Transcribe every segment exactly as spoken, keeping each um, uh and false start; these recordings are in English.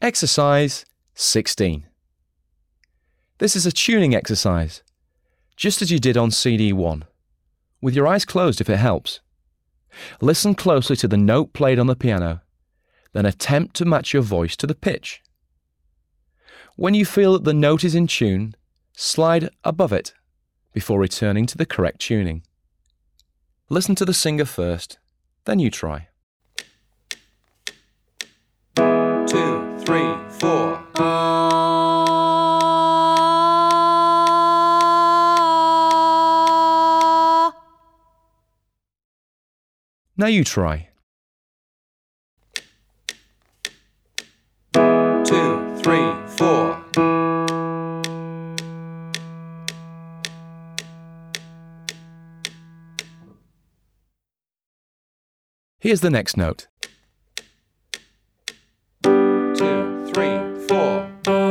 Exercise sixteen. This is a tuning exercise, just as you did on C D one, with your eyes closed if it helps. Listen closely to the note played on the piano, then attempt to match your voice to the pitch. When you feel that the note is in tune, slide above it before returning to the correct tuning. Listen to the singer first, then you try. Two, three, four. Now you try. Two, three, four. Here's the next note. Two, three, four.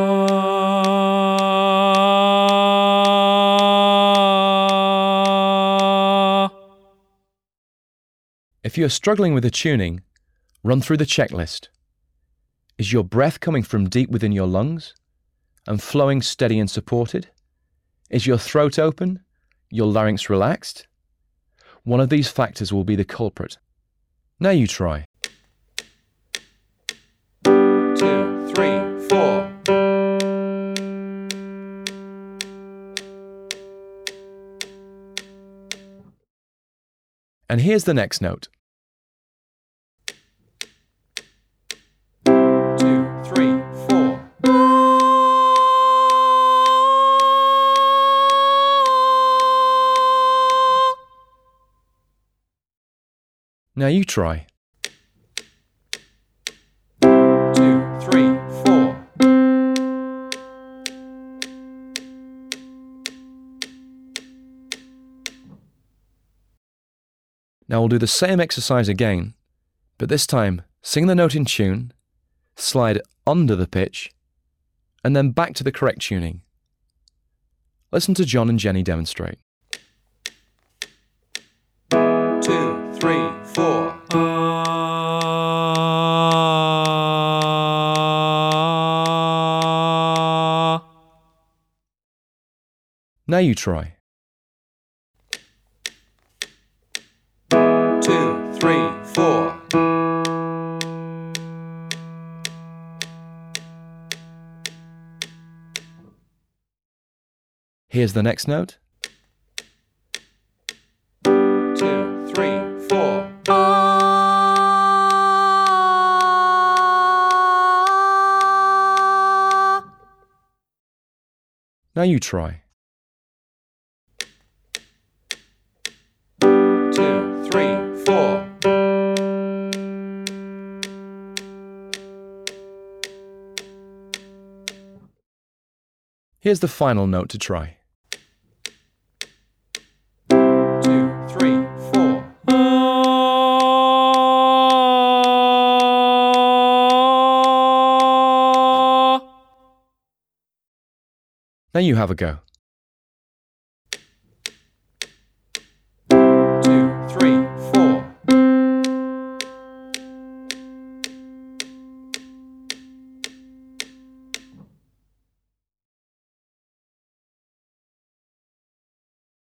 If you are struggling with the tuning, run through the checklist. Is your breath coming from deep within your lungs and flowing steady and supported? Is your throat open, your larynx relaxed? One of these factors will be the culprit. Now you try. Two, three, four. And here's the next note. Two, three, four. Now you try. Two, three, four. Now we'll do the same exercise again, but this time sing the note in tune, slide under the pitch, and then back to the correct tuning. Listen to John and Jenny demonstrate. Two, three, four. Now you try. Two, three, four. Here's the next note. Two, three, four. Now you try. Two, three, four. Here's the final note to try. Two, three, four. Now you have a go.